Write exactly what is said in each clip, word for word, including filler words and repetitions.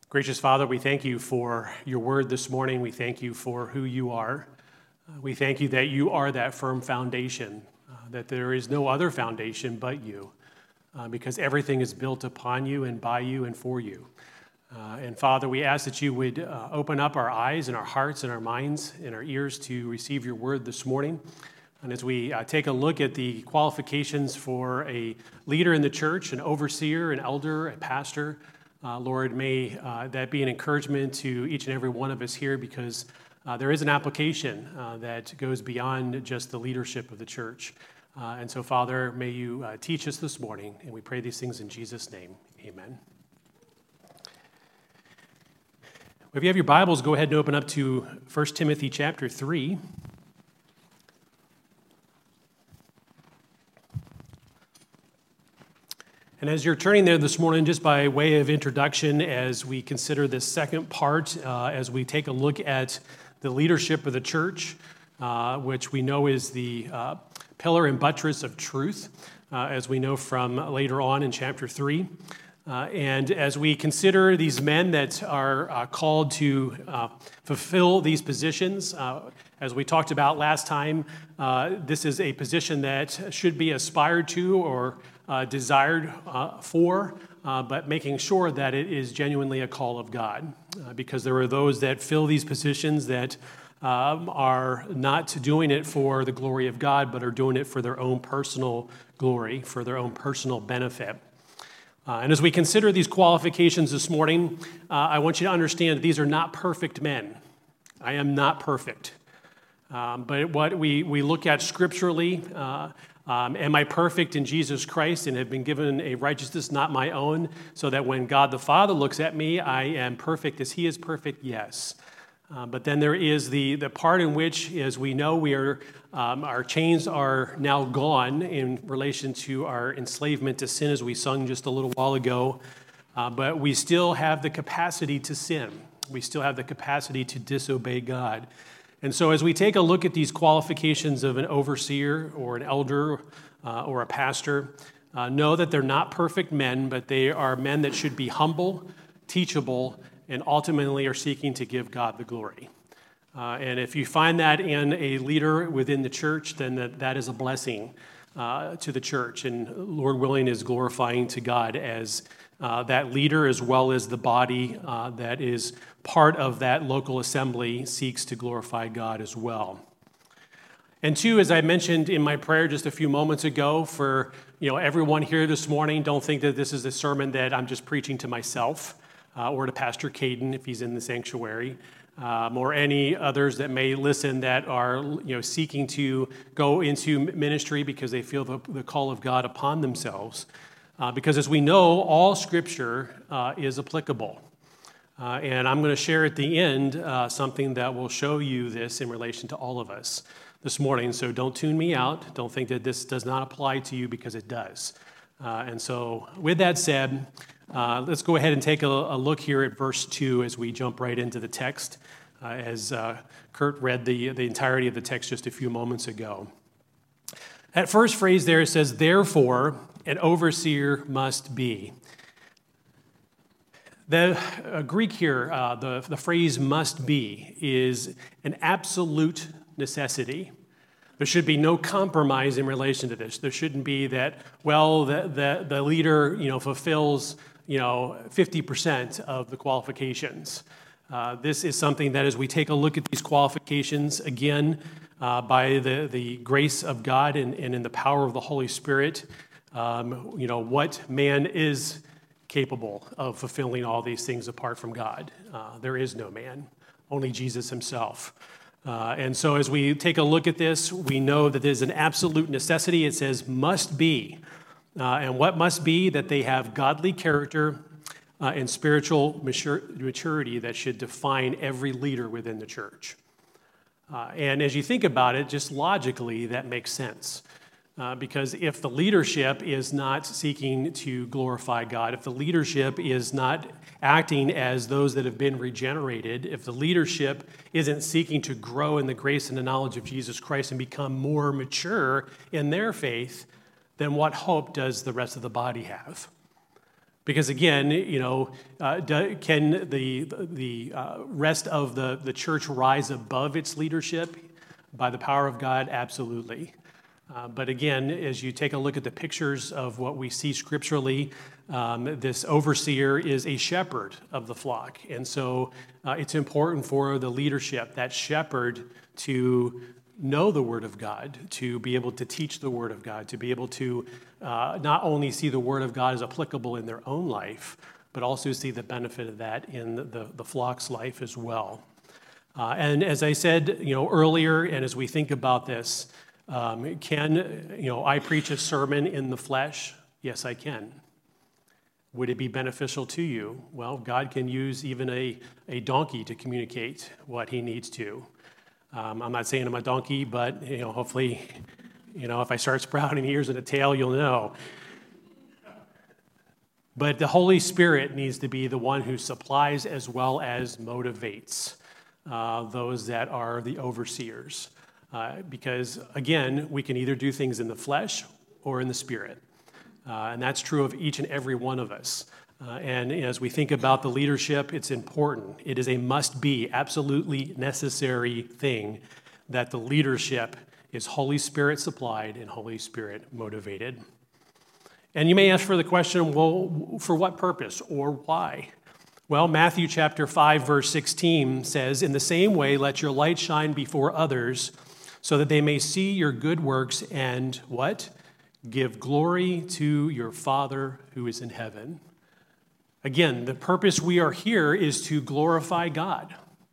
Gracious Father, we thank you for your word this morning. We thank you for who you are. Uh, we thank you that you are that firm foundation, uh, that there is no other foundation but you, uh, because everything is built upon you and by you and for you. Uh, and Father, we ask that you would uh, open up our eyes and our hearts and our minds and our ears to receive your word this morning. And as we uh, take a look at the qualifications for a leader in the church, an overseer, an elder, a pastor, uh, Lord, may uh, that be an encouragement to each and every one of us here, because uh, there is an application uh, that goes beyond just the leadership of the church. Uh, and so, Father, may you uh, teach us this morning, and we pray these things in Jesus' name. Amen. If you have your Bibles, go ahead and open up to First Timothy chapter three. And as you're turning there this morning, just by way of introduction, as we consider this second part, uh, as we take a look at the leadership of the church, uh, which we know is the uh, pillar and buttress of truth, uh, as we know from later on in chapter three. Uh, and as we consider these men that are uh, called to uh, fulfill these positions, uh, as we talked about last time, uh, this is a position that should be aspired to or uh, desired uh, for, uh, but making sure that it is genuinely a call of God. Uh, because there are those that fill these positions that um, are not doing it for the glory of God, but are doing it for their own personal glory, for their own personal benefit. Uh, and as we consider these qualifications this morning, uh, I want you to understand that these are not perfect men. I am not perfect. Um, but what we, we look at scripturally, uh, um, am I perfect in Jesus Christ and have been given a righteousness not my own, so that when God the Father looks at me, I am perfect as he is perfect? Yes. Uh, but then there is the, the part in which, as we know, we are um, our chains are now gone in relation to our enslavement to sin, as we sung just a little while ago. Uh, but we still have the capacity to sin. We still have the capacity to disobey God. And so as we take a look at these qualifications of an overseer or an elder uh, or a pastor, uh, know that they're not perfect men, but they are men that should be humble, teachable, and ultimately are seeking to give God the glory. Uh, and if you find that in a leader within the church, then that, that is a blessing uh, to the church. And Lord willing, is glorifying to God as uh, that leader, as well as the body uh, that is part of that local assembly seeks to glorify God as well. And two, as I mentioned in my prayer just a few moments ago, for you know everyone here this morning, don't think that this is a sermon that I'm just preaching to myself. Uh, or to Pastor Caden if he's in the sanctuary, um, or any others that may listen that are you know seeking to go into ministry because they feel the, the call of God upon themselves. Uh, because as we know, all Scripture uh, is applicable. Uh, and I'm going to share at the end uh, something that will show you this in relation to all of us this morning. So don't tune me out. Don't think that this does not apply to you, because it does. Uh, and so with that said, Uh, let's go ahead and take a, a look here at verse two as we jump right into the text, uh, as uh, Kurt read the, the entirety of the text just a few moments ago. That first phrase there says, therefore, an overseer must be. The uh, Greek here, uh, the, the phrase must be, is an absolute necessity. There should be no compromise in relation to this. There shouldn't be that, well, the, the, the leader, you know, fulfills you know, fifty percent of the qualifications. Uh, this is something that as we take a look at these qualifications, again, uh, by the, the grace of God and, and in the power of the Holy Spirit, um, you know, what man is capable of fulfilling all these things apart from God? Uh, there is no man, only Jesus himself. Uh, and so as we take a look at this, we know that there's an absolute necessity. It says must be. Uh, and what must be? That they have godly character uh, and spiritual mature, maturity that should define every leader within the church. Uh, and as you think about it, just logically, that makes sense. Uh, because if the leadership is not seeking to glorify God, if the leadership is not acting as those that have been regenerated, if the leadership isn't seeking to grow in the grace and the knowledge of Jesus Christ and become more mature in their faith, then what hope does the rest of the body have? Because again, you know, uh, do, can the, the uh, rest of the, the church rise above its leadership by the power of God? Absolutely. Uh, but again, as you take a look at the pictures of what we see scripturally, um, this overseer is a shepherd of the flock. And so uh, it's important for the leadership, that shepherd, to know the Word of God, to be able to teach the Word of God, to be able to uh, not only see the Word of God as applicable in their own life, but also see the benefit of that in the, the, the flock's life as well. Uh, and as I said, you know, earlier, and as we think about this, Um, can, you know, I preach a sermon in the flesh? Yes, I can. Would it be beneficial to you? Well, God can use even a, a donkey to communicate what he needs to. Um, I'm not saying I'm a donkey, but, you know, hopefully, you know, if I start sprouting ears and a tail, you'll know. But the Holy Spirit needs to be the one who supplies as well as motivates uh, those that are the overseers. Uh, because, again, we can either do things in the flesh or in the spirit. Uh, and that's true of each and every one of us. Uh, and as we think about the leadership, it's important. It is a must-be, absolutely necessary thing that the leadership is Holy Spirit supplied and Holy Spirit motivated. And you may ask for the question, well, for what purpose or why? Well, Matthew chapter five, verse sixteen says, "In the same way, let your light shine before others, so that they may see your good works and," what? "Give glory to your Father who is in heaven." Again, the purpose we are here is to glorify God.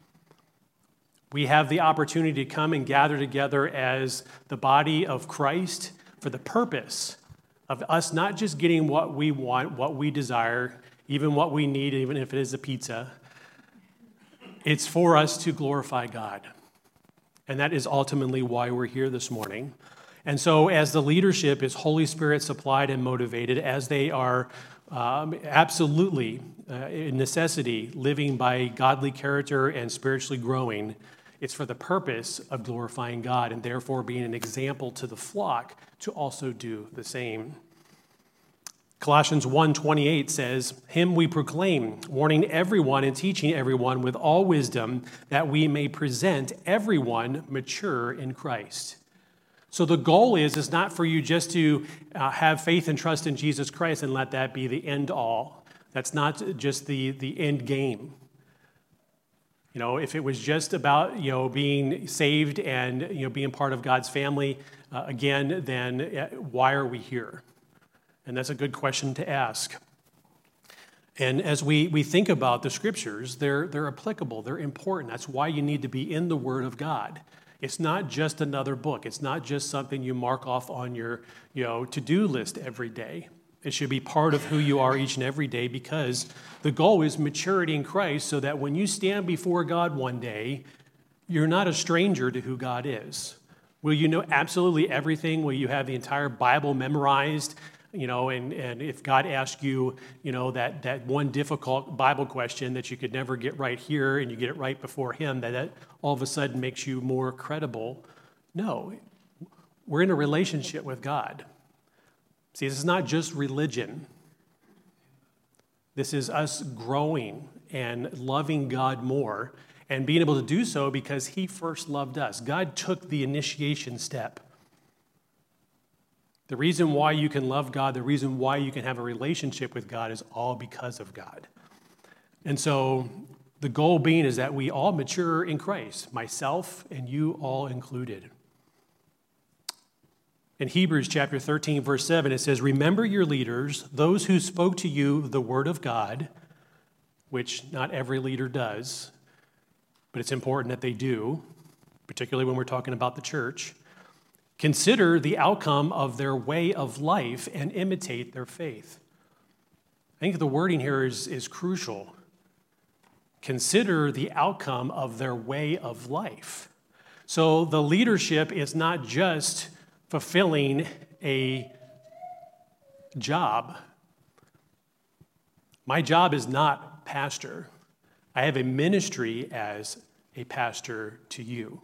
We have the opportunity to come and gather together as the body of Christ for the purpose of us not just getting what we want, what we desire, even what we need, even if it is a pizza. It's for us to glorify God. And that is ultimately why we're here this morning. And so as the leadership is Holy Spirit supplied and motivated, as they are um, absolutely, uh, in necessity, living by godly character and spiritually growing, it's for the purpose of glorifying God and therefore being an example to the flock to also do the same. Colossians one twenty-eight says, "Him we proclaim, warning everyone and teaching everyone with all wisdom, that we may present everyone mature in Christ." So the goal is, is not for you just to uh, have faith and trust in Jesus Christ and let that be the end all. That's not just the, the end game. You know, if it was just about, you know, being saved and, you know, being part of God's family, uh, again, then uh, why are we here? And that's a good question to ask. And as we, we think about the scriptures, they're, they're applicable, they're important. That's why you need to be in the Word of God. It's not just another book. It's not just something you mark off on your, you know, to-do list every day. It should be part of who you are each and every day, because the goal is maturity in Christ, so that when you stand before God one day, you're not a stranger to who God is. Will you know absolutely everything? Will you have the entire Bible memorized? You know, and, and if God asked you, you know, that, that one difficult Bible question that you could never get right here, and you get it right before him, that, that all of a sudden makes you more credible. No, we're in a relationship with God. See, this is not just religion. This is us growing and loving God more and being able to do so because he first loved us. God took the initiation step. The reason why you can love God, the reason why you can have a relationship with God is all because of God. And so the goal being is that we all mature in Christ, myself and you all included. In Hebrews chapter thirteen, verse seven, it says, "Remember your leaders, those who spoke to you the word of God," which not every leader does, but it's important that they do, particularly when we're talking about the church. "Consider the outcome of their way of life and imitate their faith." I think the wording here is, is crucial. Consider the outcome of their way of life. So the leadership is not just fulfilling a job. My job is not pastor. I have a ministry as a pastor to you.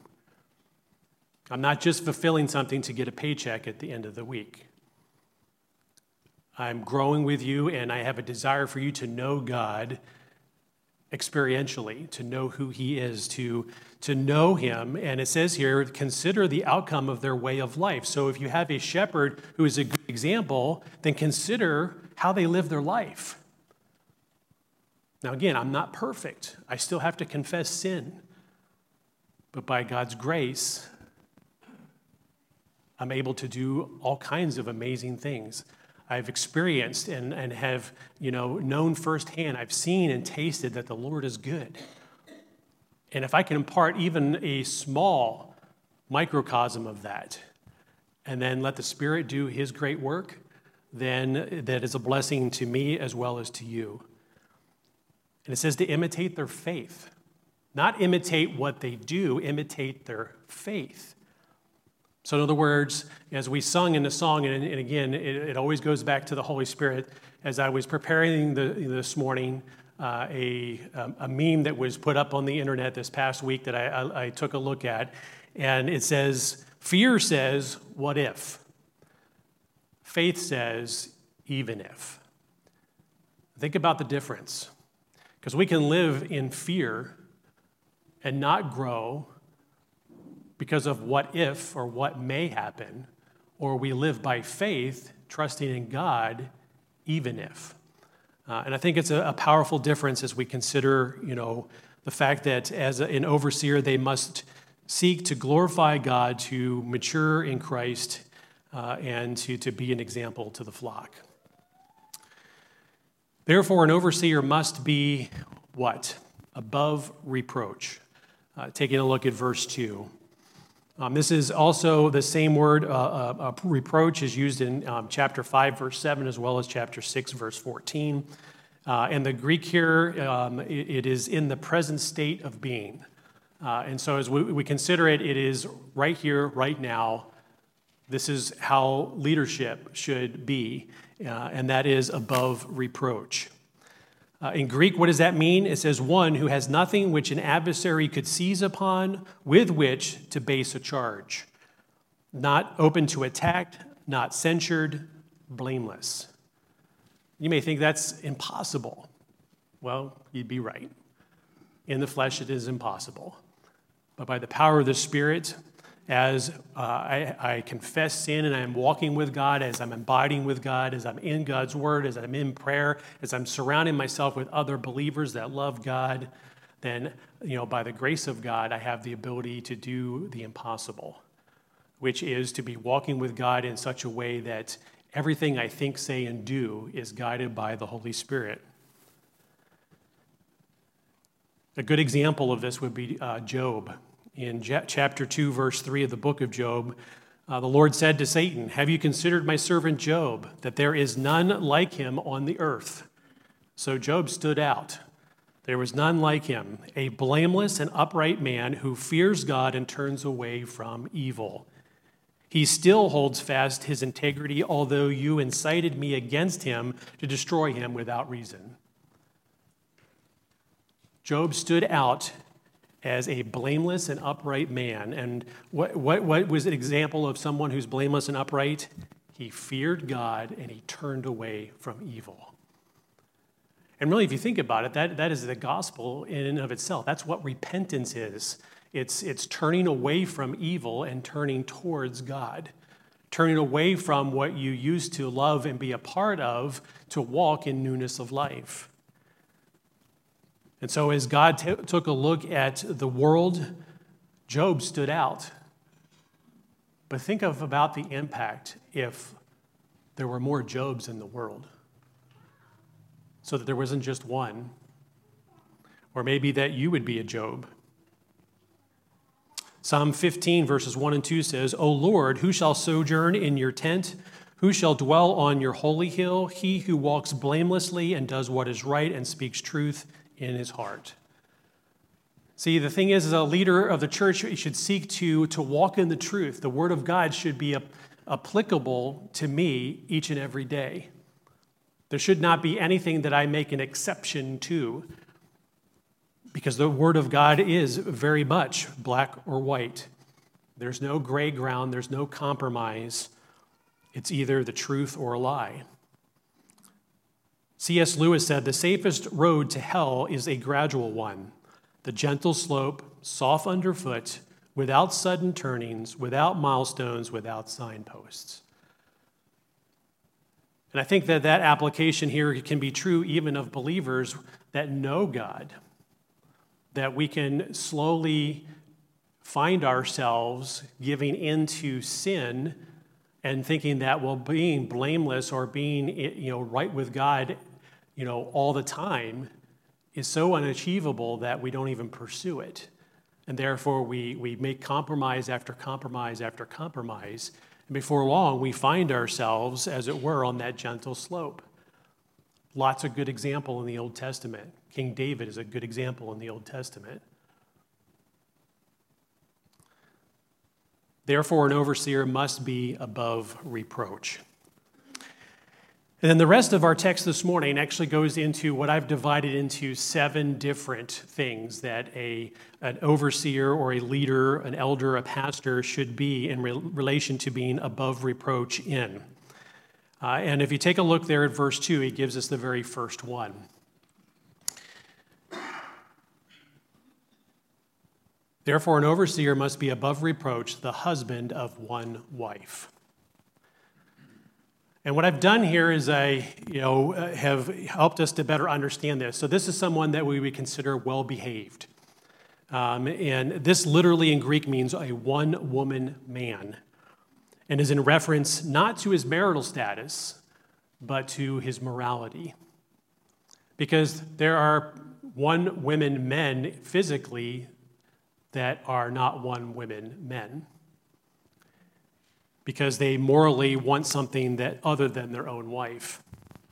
I'm not just fulfilling something to get a paycheck at the end of the week. I'm growing with you, and I have a desire for you to know God experientially, to know who he is, to, to know him. And it says here, consider the outcome of their way of life. So if you have a shepherd who is a good example, then consider how they live their life. Now, again, I'm not perfect. I still have to confess sin. But by God's grace, I'm able to do all kinds of amazing things. I've experienced and, and have, you know, known firsthand, I've seen and tasted that the Lord is good. And if I can impart even a small microcosm of that, and then let the Spirit do his great work, then that is a blessing to me as well as to you. And it says to imitate their faith. Not imitate what they do, imitate their faith. So in other words, as we sung in the song, and, and again, it, it always goes back to the Holy Spirit. As I was preparing the, this morning, uh, a, a meme that was put up on the internet this past week that I, I, I took a look at, and it says, fear says, what if? Faith says, even if. Think about the difference. Because we can live in fear and not grow because of what if or what may happen, or we live by faith, trusting in God, even if. Uh, and I think it's a, a powerful difference as we consider, you know, the fact that as a, an overseer, they must seek to glorify God, to mature in Christ, uh, and to, to be an example to the flock. Therefore, an overseer must be what? Above reproach. Uh, taking a look at verse two. Um, this is also the same word, uh, uh, uh, reproach, is used in um, chapter five, verse seven, as well as chapter six, verse fourteen. Uh, and the Greek here, um, it, it is in the present state of being. Uh, and so as we, we consider it, it is right here, right now. This is how leadership should be, uh, and that is above reproach. Uh, in Greek, what does that mean? It says, one who has nothing which an adversary could seize upon with which to base a charge. Not open to attack, not censured, blameless. You may think that's impossible. Well, you'd be right. In the flesh, it is impossible. But by the power of the Spirit, as uh, I, I confess sin and I am walking with God, as I'm abiding with God, as I'm in God's word, as I'm in prayer, as I'm surrounding myself with other believers that love God, then, you know, by the grace of God, I have the ability to do the impossible, which is to be walking with God in such a way that everything I think, say, and do is guided by the Holy Spirit. A good example of this would be uh, Job. In chapter two, verse three of the book of Job, uh, the Lord said to Satan, have you considered my servant Job, that there is none like him on the earth? So Job stood out. There was none like him, a blameless and upright man who fears God and turns away from evil. He still holds fast his integrity, although you incited me against him to destroy him without reason. Job stood out as a blameless and upright man. And what, what, what was an example of someone who's blameless and upright? He feared God and he turned away from evil. And really, if you think about it, that, that is the gospel in and of itself. That's what repentance is. It's, it's turning away from evil and turning towards God. Turning away from what you used to love and be a part of to walk in newness of life. And so as God t- took a look at the world, Job stood out. But think of about the impact if there were more Jobs in the world. So that there wasn't just one. Or maybe that you would be a Job. Psalm fifteen, verses one and two says, O Lord, who shall sojourn in your tent? Who shall dwell on your holy hill? He who walks blamelessly and does what is right and speaks truth in his heart. See, the thing is, as a leader of the church, you should seek to, to walk in the truth. The word of God should be a, applicable to me each and every day. There should not be anything that I make an exception to, because the word of God is very much black or white. There's no gray ground. There's no compromise. It's either the truth or a lie. C S Lewis said, "The safest road to hell is a gradual one, the gentle slope, soft underfoot, without sudden turnings, without milestones, without signposts." And I think that that application here can be true even of believers that know God, that we can slowly find ourselves giving into sin and thinking that, well, being blameless or being, you know, right with God, you know, all the time is so unachievable that we don't even pursue it. And therefore, we, we make compromise after compromise after compromise. And before long, we find ourselves, as it were, on that gentle slope. Lots of good example in the Old Testament. King David is a good example in the Old Testament. Therefore, an overseer must be above reproach. And then the rest of our text this morning actually goes into what I've divided into seven different things that a, an overseer or a leader, an elder, a pastor should be in re- relation to being above reproach in. Uh, and if you take a look there at verse two, he gives us the very first one. Therefore, an overseer must be above reproach, the husband of one wife. And what I've done here is I, you know, have helped us to better understand this. So this is someone that we would consider well-behaved. Um, and this literally in Greek means a one-woman man, and is in reference not to his marital status, but to his morality. Because there are one-women men physically that are not one-women men, because they morally want something that other than their own wife.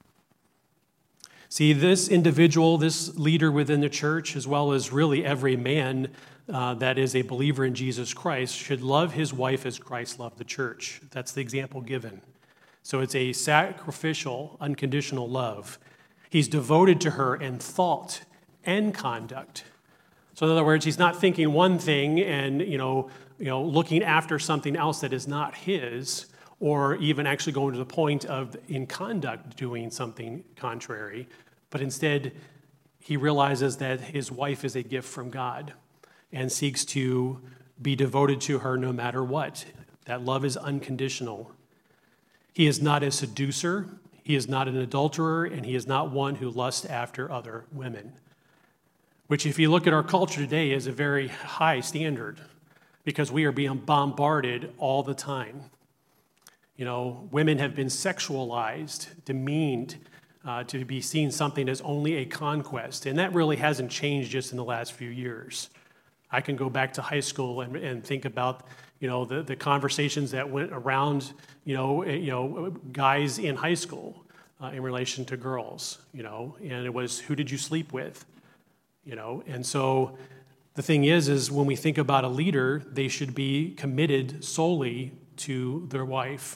See, this individual, this leader within the church, as well as really every man uh, that is a believer in Jesus Christ, should love his wife as Christ loved the church. That's the example given. So it's a sacrificial, unconditional love. He's devoted to her in thought and conduct. So in other words, he's not thinking one thing and, you know, you know, looking after something else that is not his, or even actually going to the point of, in conduct, doing something contrary. But instead, he realizes that his wife is a gift from God and seeks to be devoted to her no matter what. That love is unconditional. He is not a seducer, he is not an adulterer, and he is not one who lusts after other women. Which, if you look at our culture today, is a very high standard, because we are being bombarded all the time. You know, women have been sexualized, demeaned, uh, to be seen something as only a conquest. And that really hasn't changed just in the last few years. I can go back to high school and, and think about, you know, the, the conversations that went around, you know, you know, guys in high school uh, in relation to girls, you know, and it was, who did you sleep with? You know, and so the thing is, is when we think about a leader, they should be committed solely to their wife.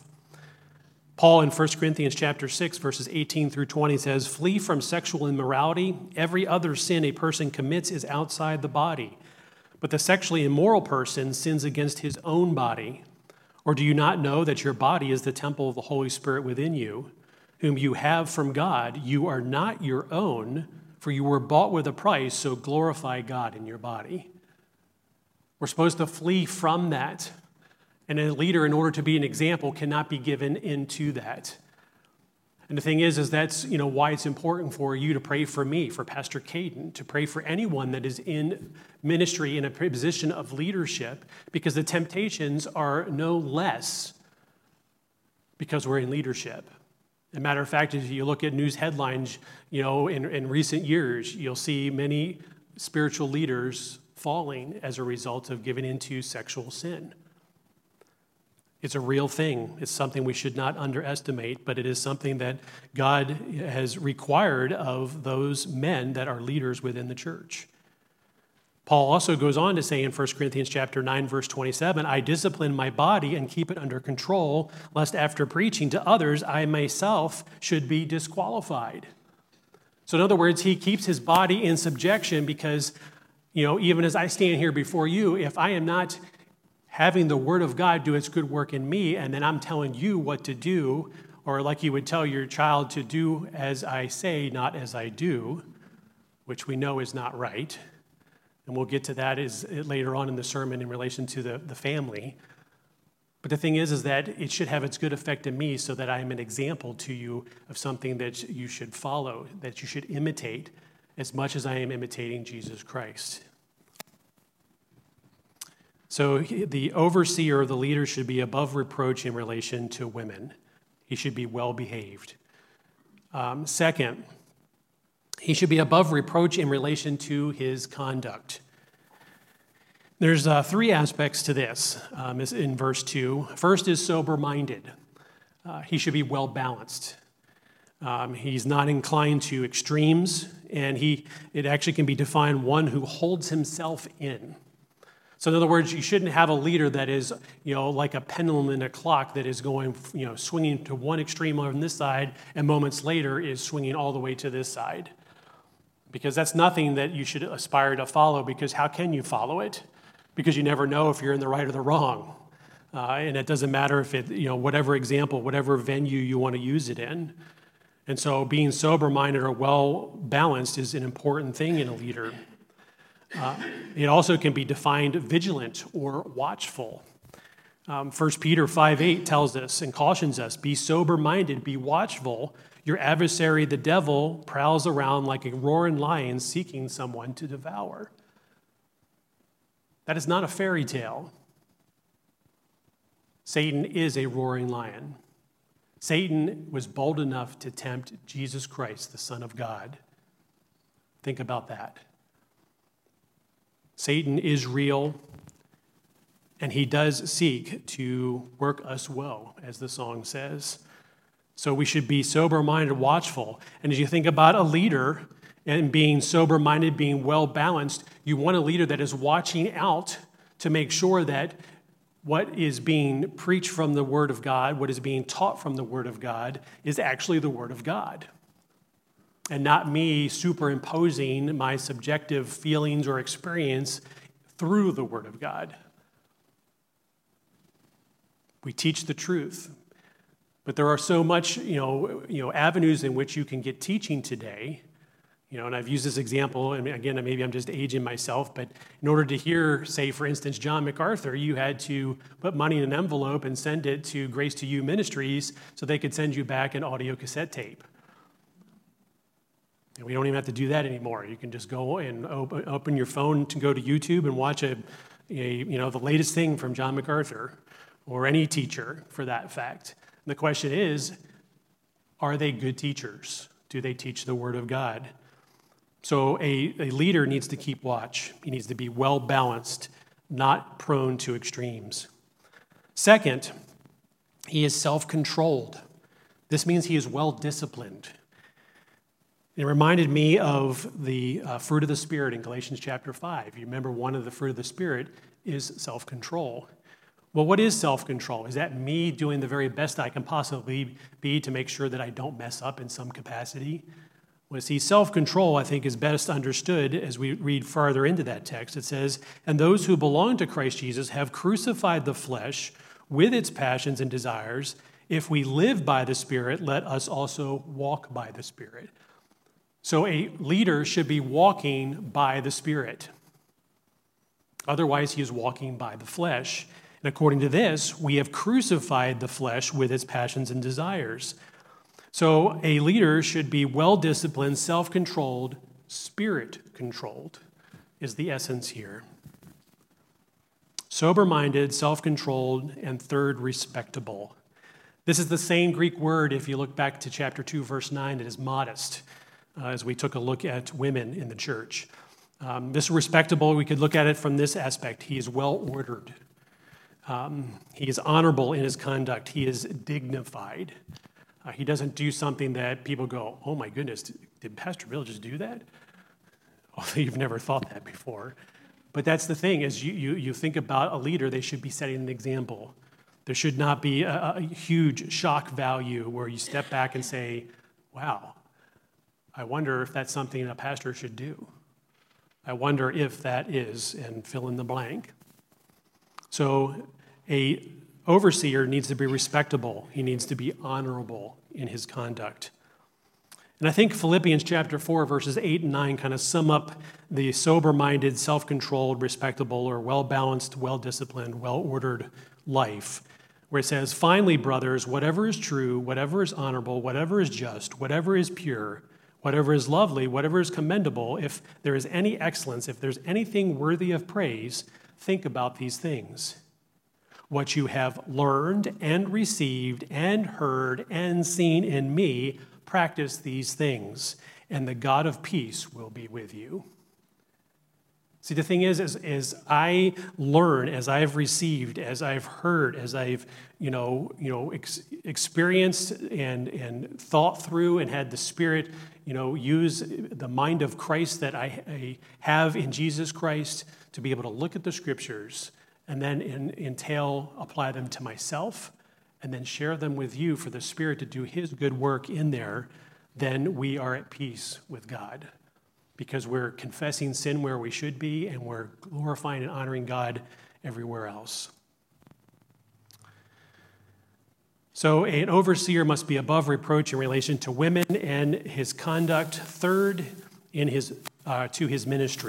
Paul in First Corinthians chapter six, verses eighteen through twenty says, "Flee from sexual immorality. Every other sin a person commits is outside the body. But the sexually immoral person sins against his own body. Or do you not know that your body is the temple of the Holy Spirit within you, whom you have from God? You are not your own, for you were bought with a price, so glorify God in your body." We're supposed to flee from that. And a leader, in order to be an example, cannot be given into that. And the thing is, is that's, you know, why it's important for you to pray for me, for Pastor Caden, to pray for anyone that is in ministry in a position of leadership, because the temptations are no less because we're in leadership. As a matter of fact, if you look at news headlines, you know, in, in recent years, you'll see many spiritual leaders falling as a result of giving into sexual sin. It's a real thing. It's something we should not underestimate, but it is something that God has required of those men that are leaders within the church. Paul also goes on to say in First Corinthians chapter nine, verse twenty-seven, "I discipline my body and keep it under control, lest after preaching to others, I myself should be disqualified." So in other words, he keeps his body in subjection because, you know, even as I stand here before you, if I am not having the word of God do its good work in me, and then I'm telling you what to do, or like you would tell your child to do as I say, not as I do, which we know is not right. And we'll get to that is later on in the sermon in relation to the, the family. But the thing is, is that it should have its good effect in me so that I am an example to you of something that you should follow, that you should imitate as much as I am imitating Jesus Christ. So the overseer or the leader should be above reproach in relation to women. He should be well-behaved. Um, second, he should be above reproach in relation to his conduct. There's uh, three aspects to this um, in verse two. First is sober-minded. Uh, he should be well-balanced. Um, he's not inclined to extremes, and he it actually can be defined one who holds himself in. So in other words, you shouldn't have a leader that is, you know, like a pendulum in a clock that is going, you know, swinging to one extreme on this side, and moments later is swinging all the way to this side. Because that's nothing that you should aspire to follow, because how can you follow it? Because you never know if you're in the right or the wrong. Uh, and it doesn't matter if it, you know, whatever example, whatever venue you want to use it in. And so being sober-minded or well-balanced is an important thing in a leader. Uh, it also can be defined vigilant or watchful. Um, First Peter five eight tells us and cautions us, be sober-minded, be watchful. Your adversary, the devil, prowls around like a roaring lion seeking someone to devour. That is not a fairy tale. Satan is a roaring lion. Satan was bold enough to tempt Jesus Christ, the Son of God. Think about that. Satan is real, and he does seek to work us woe, as the song says. So we should be sober-minded, watchful. And as you think about a leader and being sober-minded, being well-balanced, you want a leader that is watching out to make sure that what is being preached from the Word of God, what is being taught from the Word of God, is actually the Word of God. And not me superimposing my subjective feelings or experience through the Word of God. We teach the truth. But there are so much, you know, you know, avenues in which you can get teaching today. You know, and I've used this example, and again, maybe I'm just aging myself, but in order to hear, say, for instance, John MacArthur, you had to put money in an envelope and send it to Grace to You Ministries so they could send you back an audio cassette tape. And we don't even have to do that anymore. You can just go and open, open your phone to go to YouTube and watch a, a, you know, the latest thing from John MacArthur or any teacher for that fact. And the question is, are they good teachers? Do they teach the Word of God? So a, a leader needs to keep watch. He needs to be well-balanced, not prone to extremes. Second, he is self-controlled. This means he is well-disciplined. It reminded me of the uh, fruit of the Spirit in Galatians chapter five. You remember one of the fruit of the Spirit is self-control. Well, what is self-control? Is that me doing the very best I can possibly be to make sure that I don't mess up in some capacity? Well, see, self-control, I think, is best understood as we read farther into that text. It says, and those who belong to Christ Jesus have crucified the flesh with its passions and desires. If we live by the Spirit, let us also walk by the Spirit. So a leader should be walking by the Spirit. Otherwise, he is walking by the flesh. And according to this, we have crucified the flesh with its passions and desires. So a leader should be well-disciplined, self-controlled, spirit-controlled is the essence here. Sober-minded, self-controlled, and third, respectable. This is the same Greek word, if you look back to chapter two, verse nine, that is modest, uh, as we took a look at women in the church. Um, this respectable, we could look at it from this aspect. He is well-ordered. Um, he is honorable in his conduct. He is dignified. Uh, he doesn't do something that people go, oh my goodness, did, did Pastor Bill just do that? Although you've never thought that before. But that's the thing, is you, you, you think about a leader, they should be setting an example. There should not be a, a huge shock value where you step back and say, wow, I wonder if that's something a pastor should do. I wonder if that is, and fill in the blank. So a overseer needs to be respectable. He needs to be honorable in his conduct. And I think Philippians chapter four, verses eight and nine kind of sum up the sober-minded, self-controlled, respectable, or well-balanced, well-disciplined, well-ordered life, where it says, "Finally, brothers, whatever is true, whatever is honorable, whatever is just, whatever is pure, whatever is lovely, whatever is commendable, if there is any excellence, if there's anything worthy of praise, think about these things. What you have learned and received and heard and seen in me, practice these things, and the God of peace will be with you." See, the thing is, is, is I learn as I've received, as I've heard, as I've, you know, you know, ex- experienced and, and thought through and had the Spirit, you know, use the mind of Christ that I, I have in Jesus Christ to be able to look at the Scriptures and then in, entail, apply them to myself, and then share them with you for the Spirit to do His good work in there, then we are at peace with God. Because we're confessing sin where we should be, and we're glorifying and honoring God everywhere else. So an overseer must be above reproach in relation to women and his conduct. Third, in his uh, to his ministry.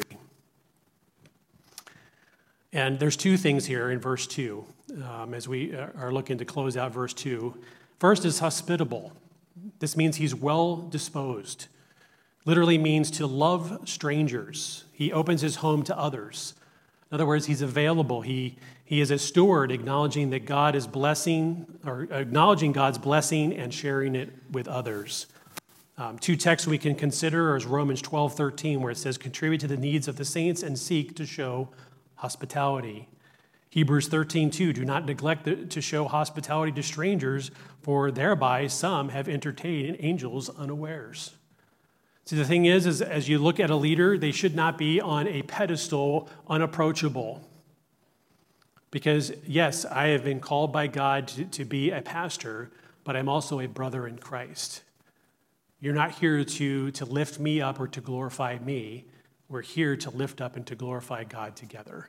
And there's two things here in verse two, um, as we are looking to close out verse two. First is hospitable. This means he's well disposed. Literally means to love strangers. He opens his home to others. In other words, he's available. He, he is a steward, acknowledging that God is blessing, or acknowledging God's blessing and sharing it with others. Um, two texts we can consider is Romans twelve thirteen, where it says, "Contribute to the needs of the saints and seek to show hospitality." Hebrews thirteen two, "Do not neglect the, to show hospitality to strangers, for thereby some have entertained angels unawares." See, the thing is, is as you look at a leader, they should not be on a pedestal, unapproachable. Because, yes, I have been called by God to, to be a pastor, but I'm also a brother in Christ. You're not here to, to lift me up or to glorify me. We're here to lift up and to glorify God together.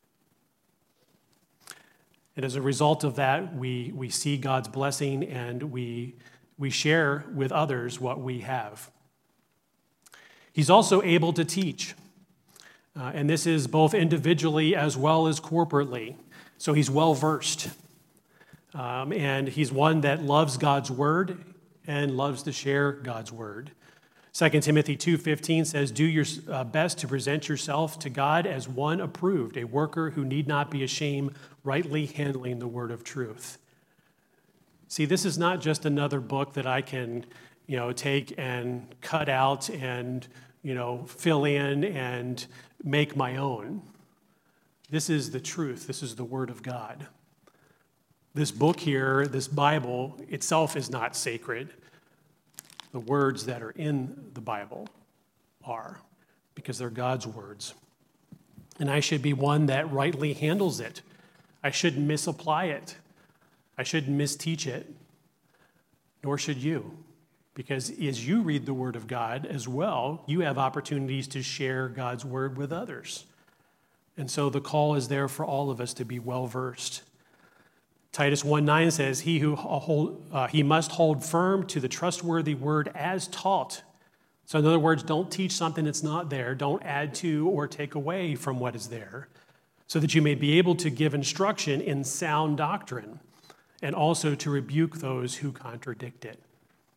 And as a result of that, we, we see God's blessing, and we, we share with others what we have. He's also able to teach, uh, and this is both individually as well as corporately. So he's well-versed, um, and he's one that loves God's word and loves to share God's word. Second Timothy two fifteen says, "Do your uh, best to present yourself to God as one approved, a worker who need not be ashamed, rightly handling the word of truth." See, this is not just another book that I can, you know, take and cut out and, you know, fill in and make my own. This is the truth. This is the Word of God. This book here, this Bible itself is not sacred. The words that are in the Bible are, because they're God's words. And I should be one that rightly handles it. I shouldn't misapply it. I shouldn't misteach it, nor should you. Because as you read the Word of God as well, you have opportunities to share God's Word with others. And so the call is there for all of us to be well-versed. Titus one nine says, he, who hold, uh, he must hold firm to the trustworthy word as taught. So in other words, don't teach something that's not there. Don't add to or take away from what is there, so that you may be able to give instruction in sound doctrine, and also to rebuke those who contradict it.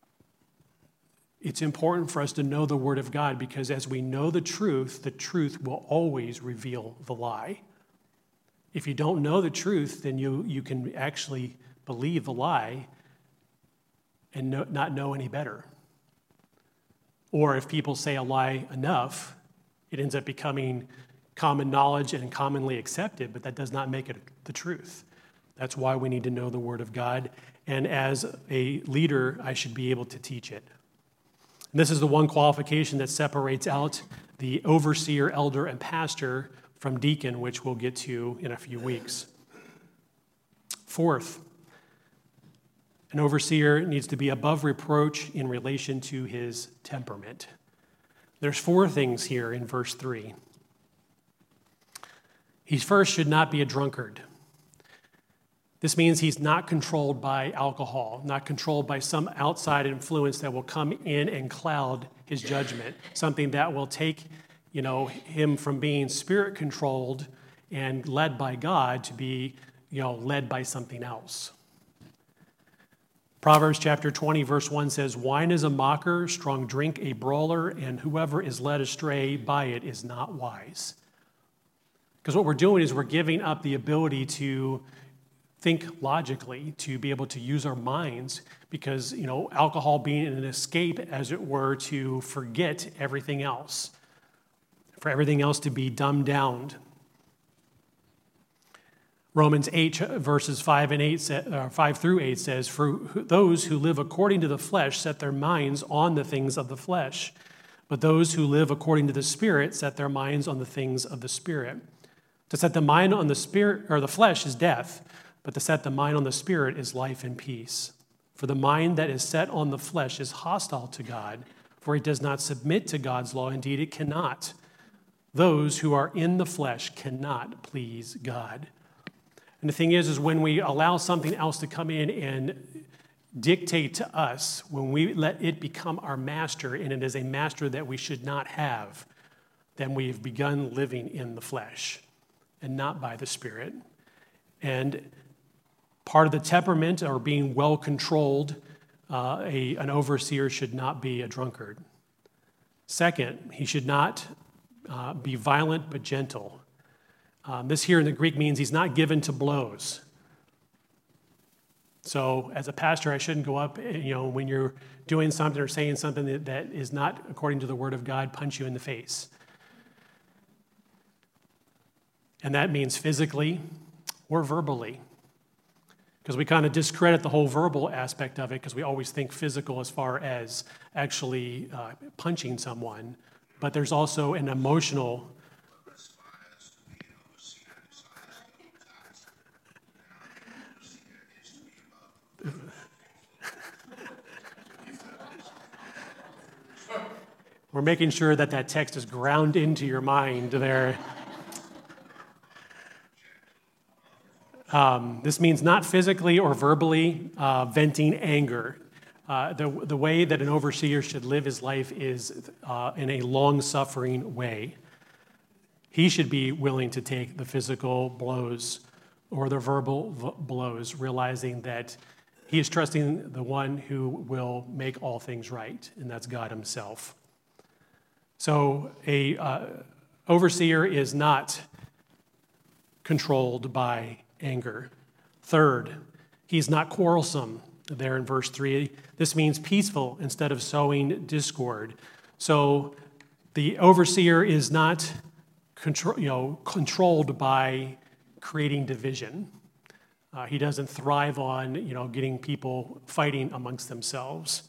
It's important for us to know the Word of God, because as we know the truth, the truth will always reveal the lie. If you don't know the truth, then you, you can actually believe the lie and no, not know any better. Or if people say a lie enough, it ends up becoming common knowledge and commonly accepted, but that does not make it the truth. That's why we need to know the Word of God. And as a leader, I should be able to teach it. And this is the one qualification that separates out the overseer, elder, and pastor from deacon, which we'll get to in a few weeks. Fourth, an overseer needs to be above reproach in relation to his temperament. There's four things here in verse three. He first should not be a drunkard. This means he's not controlled by alcohol, not controlled by some outside influence that will come in and cloud his judgment, something that will take, you know, him from being spirit-controlled and led by God to be, you know, led by something else. Proverbs chapter twenty, verse one says, "Wine is a mocker, strong drink a brawler, and whoever is led astray by it is not wise." Because what we're doing is we're giving up the ability to think logically, to be able to use our minds, because, you know, alcohol being an escape, as it were, to forget everything else, for everything else to be dumbed down. Romans eight, verses five and eight, uh, five through eight says, "For those who live according to the flesh set their minds on the things of the flesh, but those who live according to the Spirit set their minds on the things of the Spirit. To set the mind on the spirit or the flesh is death, but to set the mind on the Spirit is life and peace. For the mind that is set on the flesh is hostile to God, for it does not submit to God's law. Indeed, it cannot. Those who are in the flesh cannot please God." And the thing is, is when we allow something else to come in and dictate to us, when we let it become our master, and it is a master that we should not have, then we've begun living in the flesh and not by the Spirit. And part of the temperament, or being well controlled, uh, a, an overseer should not be a drunkard. Second, he should not uh, be violent but gentle. Um, this here in the Greek means he's not given to blows. So as a pastor, I shouldn't go up, you know, when you're doing something or saying something that, that is not according to the Word of God, punch you in the face. And that means physically or verbally. Because we kind of discredit the whole verbal aspect of it because we always think physical as far as actually uh, punching someone. But there's also an emotional. We're making sure that that text is ground into your mind there. Um, this means not physically or verbally uh, venting anger. Uh, the, the way that an overseer should live his life is uh, in a long-suffering way. He should be willing to take the physical blows or the verbal v- blows, realizing that he is trusting the one who will make all things right, and that's God himself. So a uh, overseer is not controlled by anger. Third, he's not quarrelsome. There in verse three, this means peaceful instead of sowing discord. So the overseer is not control, you know, controlled by creating division. Uh, he doesn't thrive on, you know, getting people fighting amongst themselves.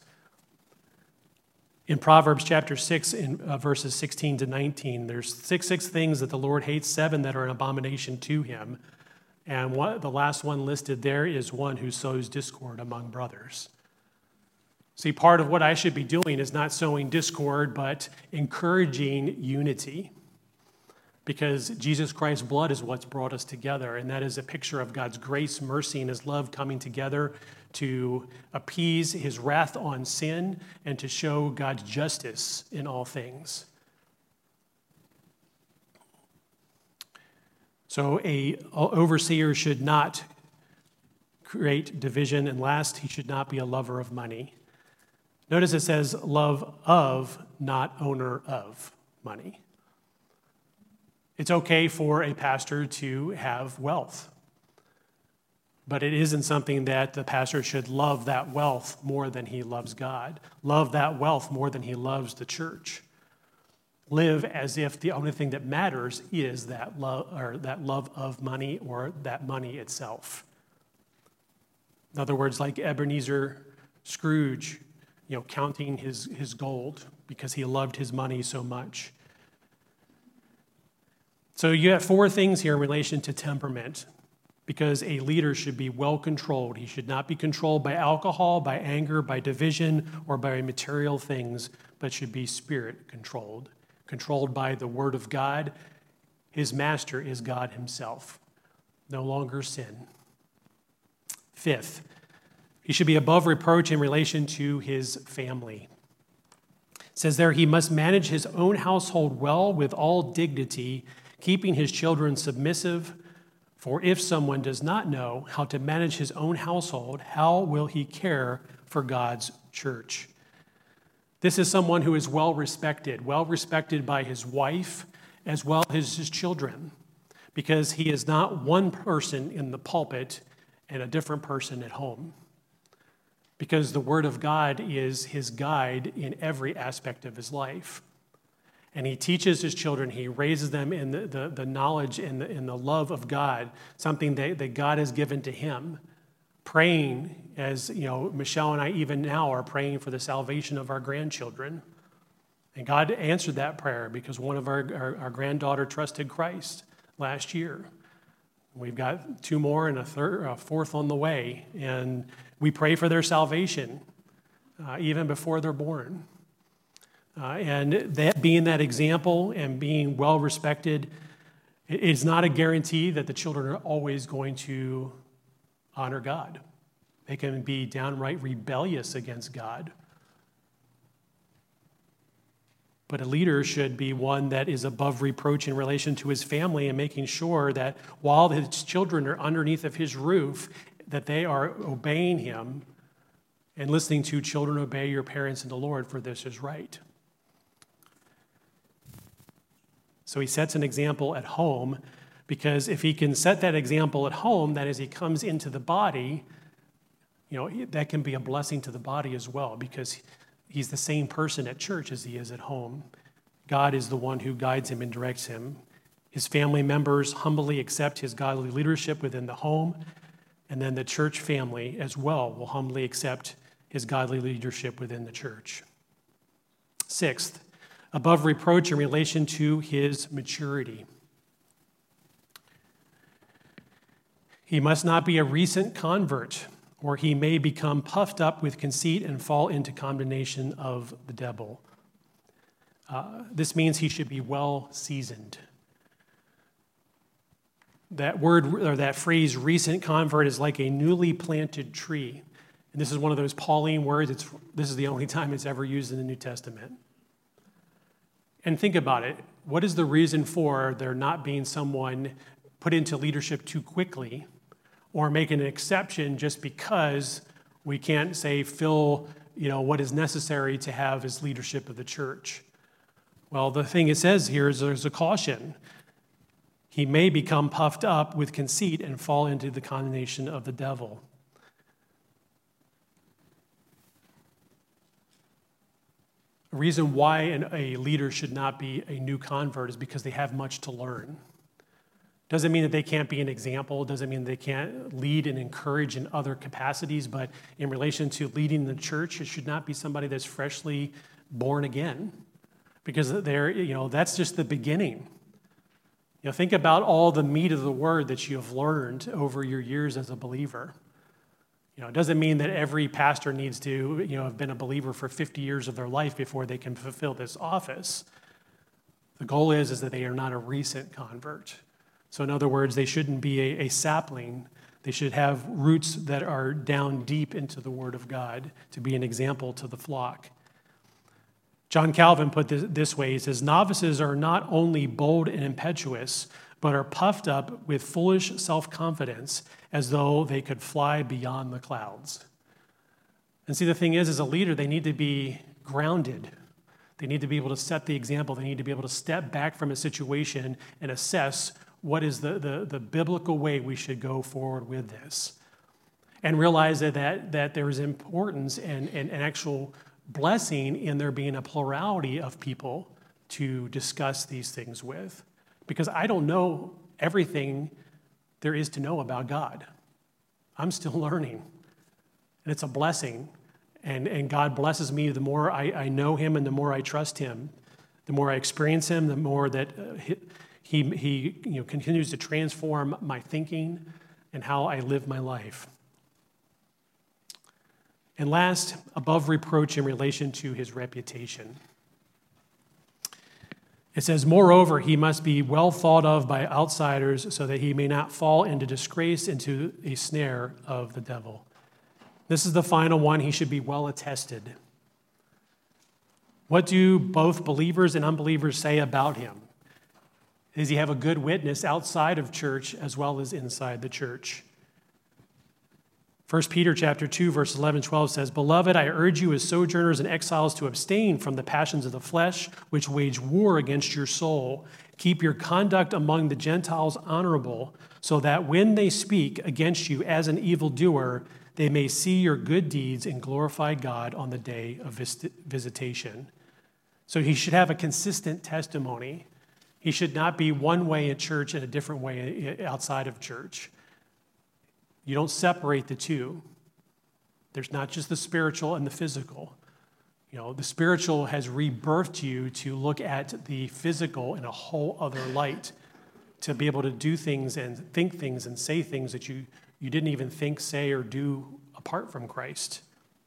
In Proverbs chapter six, in uh, verses sixteen to nineteen, there's six six things that the Lord hates, seven that are an abomination to him. And what, the last one listed there is one who sows discord among brothers. See, part of what I should be doing is not sowing discord, but encouraging unity. Because Jesus Christ's blood is what's brought us together, and that is a picture of God's grace, mercy, and his love coming together to appease his wrath on sin and to show God's justice in all things. So a overseer should not create division, and last, he should not be a lover of money. Notice it says love of, not owner of money. It's okay for a pastor to have wealth, but it isn't something that the pastor should love that wealth more than he loves God, love that wealth more than he loves the church. Live as if the only thing that matters is that love, or that love of money, or that money itself. In other words, like Ebenezer Scrooge, you know, counting his, his gold because he loved his money so much. So you have four things here in relation to temperament, because a leader should be well controlled. He should not be controlled by alcohol, by anger, by division, or by material things, but should be spirit controlled. Controlled by the Word of God. His master is God himself. No longer sin. Fifth, he should be above reproach in relation to his family. It says there, he must manage his own household well with all dignity, keeping his children submissive. For if someone does not know how to manage his own household, how will he care for God's church? This is someone who is well respected, well respected by his wife as well as his children, because he is not one person in the pulpit and a different person at home. Because the Word of God is his guide in every aspect of his life. And he teaches his children, he raises them in the, the, the knowledge and the, in the love of God, something that, that God has given to him. Praying, as you know, Michelle and I even now are praying for the salvation of our grandchildren. And God answered that prayer because one of our, our, our granddaughter trusted Christ last year. We've got two more and a third, a fourth on the way. And we pray for their salvation uh, even before they're born. Uh, and that being that example and being well respected is not a guarantee that the children are always going to honor God. They can be downright rebellious against God. But a leader should be one that is above reproach in relation to his family and making sure that while his children are underneath of his roof, that they are obeying him and listening to children obey your parents in the Lord, for this is right. So he sets an example at home, because if he can set that example at home, that as he comes into the body, you know, that can be a blessing to the body as well, because he's the same person at church as he is at home. God is the one who guides him and directs him. His family members humbly accept his godly leadership within the home, and then the church family as well will humbly accept his godly leadership within the church. Sixth, above reproach in relation to his maturity. He must not be a recent convert, or he may become puffed up with conceit and fall into condemnation of the devil. Uh, this means he should be well seasoned. That word or that phrase, recent convert, is like a newly planted tree. And this is one of those Pauline words. It's, this is the only time it's ever used in the New Testament. And think about it. What is the reason for there not being someone put into leadership too quickly, or make an exception just because we can't, say, fill, you know, what is necessary to have as leadership of the church? Well, the thing it says here is there's a caution. He may become puffed up with conceit and fall into the condemnation of the devil. A reason why an, a leader should not be a new convert is because they have much to learn. Doesn't mean that they can't be an example. Doesn't mean they can't lead and encourage in other capacities. But in relation to leading the church, it should not be somebody that's freshly born again, because they're, you know, that's just the beginning. You know, think about all the meat of the word that you have learned over your years as a believer. You know, it doesn't mean that every pastor needs to, you know, have been a believer for fifty years of their life before they can fulfill this office. The goal is, is that they are not a recent convert. So in other words, they shouldn't be a, a sapling. They should have roots that are down deep into the Word of God to be an example to the flock. John Calvin put this, this way. He says, novices are not only bold and impetuous, but are puffed up with foolish self-confidence as though they could fly beyond the clouds. And see, the thing is, as a leader, they need to be grounded. They need to be able to set the example. They need to be able to step back from a situation and assess what is the, the, the biblical way we should go forward with this. And realize that, that, that there is importance and, and, and actual blessing in there being a plurality of people to discuss these things with. Because I don't know everything there is to know about God. I'm still learning. And it's a blessing. And, and God blesses me the more I, I know him and the more I trust him. The more I experience him, the more that uh, he, he, he you know, continues to transform my thinking and how I live my life. And last, above reproach in relation to his reputation. It says, moreover, he must be well thought of by outsiders so that he may not fall into disgrace, into a snare of the devil. This is the final one. He should be well attested. What do both believers and unbelievers say about him? Does he have a good witness outside of church as well as inside the church? First Peter chapter two, verse eleven, twelve says, Beloved, I urge you as sojourners and exiles to abstain from the passions of the flesh, which wage war against your soul. Keep your conduct among the Gentiles honorable, so that when they speak against you as an evildoer, they may see your good deeds and glorify God on the day of visitation. So he should have a consistent testimony. He should not be one way in church and a different way outside of church. You don't separate the two. There's not just the spiritual and the physical. You know, the spiritual has rebirthed you to look at the physical in a whole other light, to be able to do things and think things and say things that you, you didn't even think, say, or do apart from Christ.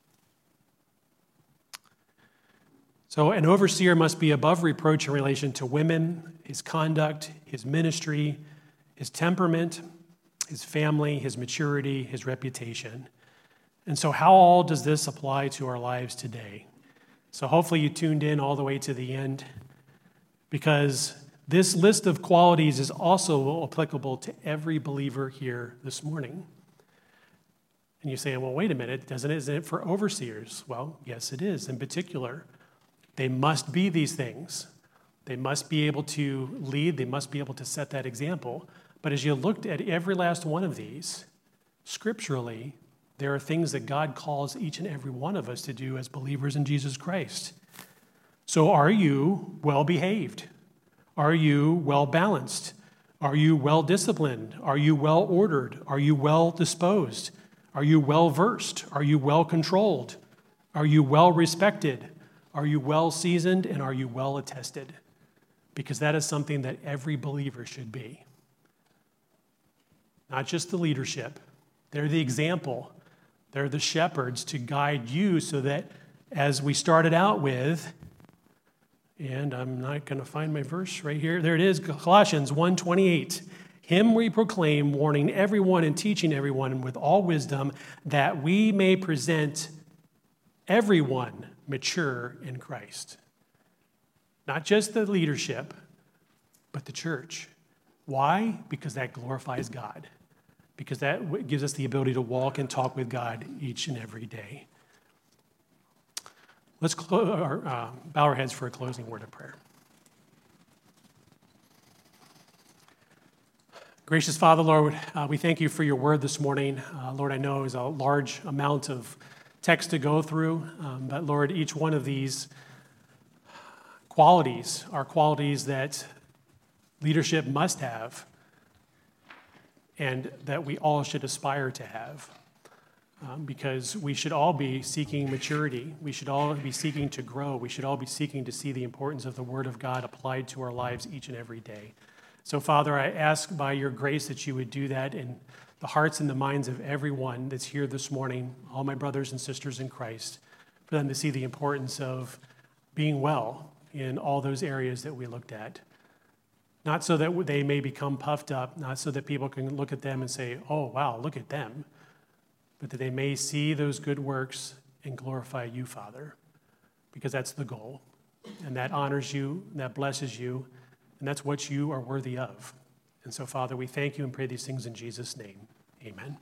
So an overseer must be above reproach in relation to women, his conduct, his ministry, his temperament, his family, his maturity, his reputation. And so how all does this apply to our lives today? So hopefully you tuned in all the way to the end, because this list of qualities is also applicable to every believer here this morning. And you're saying, well, wait a minute, doesn't it, isn't it for overseers? Well, yes, it is. In particular, they must be these things. They must be able to lead. They must be able to set that example. But as you looked at every last one of these, scripturally, there are things that God calls each and every one of us to do as believers in Jesus Christ. So are you well-behaved? Are you well-balanced? Are you well-disciplined? Are you well-ordered? Are you well-disposed? Are you well-versed? Are you well-controlled? Are you well-respected? Are you well-seasoned? And are you well-attested? Because that is something that every believer should be. Not just the leadership. They're the example. They're the shepherds to guide you so that, as we started out with, and I'm not going to find my verse right here. There it is, Colossians one twenty-eight. Him we proclaim, warning everyone and teaching everyone with all wisdom, that we may present everyone mature in Christ. Not just the leadership, but the church. Why? Because that glorifies God. Because that gives us the ability to walk and talk with God each and every day. Let's clo- or, uh, bow our heads for a closing word of prayer. Gracious Father, Lord, uh, we thank you for your word this morning. Uh, Lord, I know it was a large amount of text to go through, um, but Lord, each one of these qualities are qualities that leadership must have and that we all should aspire to have, um, because we should all be seeking maturity. We should all be seeking to grow. We should all be seeking to see the importance of the Word of God applied to our lives each and every day. So, Father, I ask by your grace that you would do that in the hearts and the minds of everyone that's here this morning, all my brothers and sisters in Christ, for them to see the importance of being well in all those areas that we looked at. Not so that they may become puffed up, not so that people can look at them and say, oh, wow, look at them, but that they may see those good works and glorify you, Father, because that's the goal. And that honors you, and that blesses you, and that's what you are worthy of. And so, Father, we thank you and pray these things in Jesus' name. Amen.